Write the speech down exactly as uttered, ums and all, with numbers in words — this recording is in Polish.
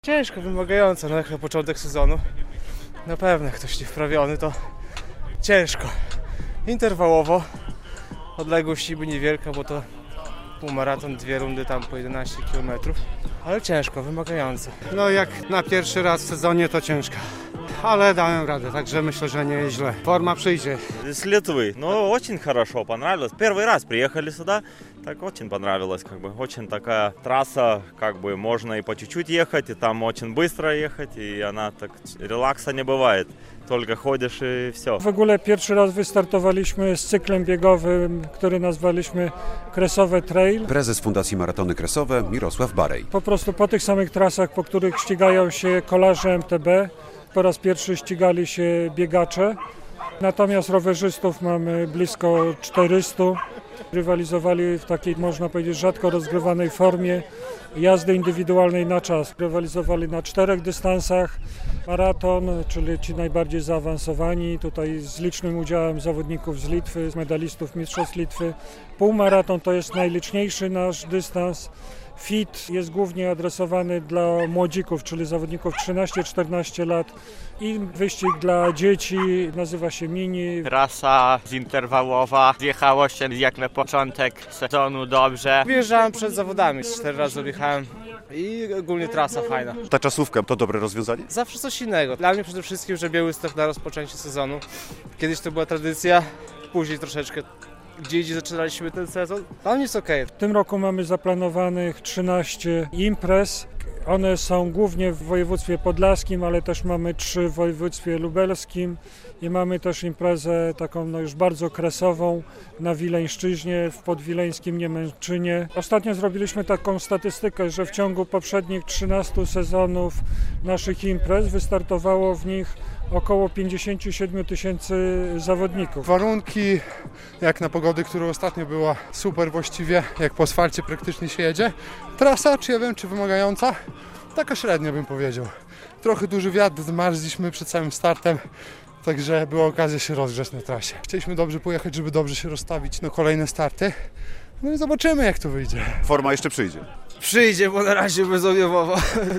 Ciężko, wymagająco, no jak na początek sezonu. Na pewno jak ktoś niewprawiony, to ciężko. Interwałowo, odległość niby niewielka, bo to półmaraton, dwie rundy tam po jedenaście kilometrów, ale ciężko, wymagająco. No jak na pierwszy raz w sezonie to ciężko, ale dałem radę, także myślę, że nie jest źle. Forma przyjdzie. С Литвы. Ну, очень хорошо, понравилось. Первый раз приехали сюда, так очень понравилось, как бы, очень такая трасса, как бы, можно и по чуть-чуть ехать, и там очень быстро ехать, и она так, релакса не бывает, только ходишь и все. W ogóle pierwszy raz wystartowaliśmy z cyklem biegowym, który nazwaliśmy Kresowe Trail. Prezes Fundacji Maratony Kresowe Mirosław Barej. Po prostu po tych samych trasach, po których ścigają się kolarze M T B, po raz pierwszy ścigali się biegacze. Natomiast rowerzystów mamy blisko czterysta. Rywalizowali w takiej, można powiedzieć, rzadko rozgrywanej formie jazdy indywidualnej na czas. Rywalizowali na czterech dystansach. Maraton, czyli ci najbardziej zaawansowani, tutaj z licznym udziałem zawodników z Litwy, z medalistów Mistrzostw Litwy. Półmaraton to jest najliczniejszy nasz dystans. Fit jest głównie adresowany dla młodzików, czyli zawodników trzynaście czternaście lat, i wyścig dla dzieci nazywa się mini. Trasa interwałowa, zjechało się jak na początek sezonu dobrze. Wjeżdżałem przed zawodami, cztery razy objechałem i ogólnie trasa fajna. Ta czasówka to dobre rozwiązanie? Zawsze coś innego. Dla mnie przede wszystkim, że Białystok na rozpoczęcie sezonu. Kiedyś to była tradycja, później troszeczkę gdzie indziej zaczynaliśmy ten sezon. Dla mnie jest okej. W tym roku mamy zaplanowanych trzynaście imprez. One są głównie w województwie podlaskim, ale też mamy trzy w województwie lubelskim i mamy też imprezę taką no już bardzo kresową na Wileńszczyźnie, w Podwileńskim Niemęczynie. Ostatnio zrobiliśmy taką statystykę, że w ciągu poprzednich trzynastu sezonów naszych imprez wystartowało w nich około pięćdziesiąt siedem tysięcy zawodników. Warunki, jak na pogody, która ostatnio była super właściwie, jak po asfalcie praktycznie się jedzie. Trasa, czy ja wiem, czy wymagająca? Taka średnia bym powiedział. Trochę duży wiatr, zmarzliśmy przed samym startem, także była okazja się rozgrzać na trasie. Chcieliśmy dobrze pojechać, żeby dobrze się rozstawić na kolejne starty. No i zobaczymy, jak to wyjdzie. Forma jeszcze przyjdzie. Przyjdzie, bo na razie bezobjawowo.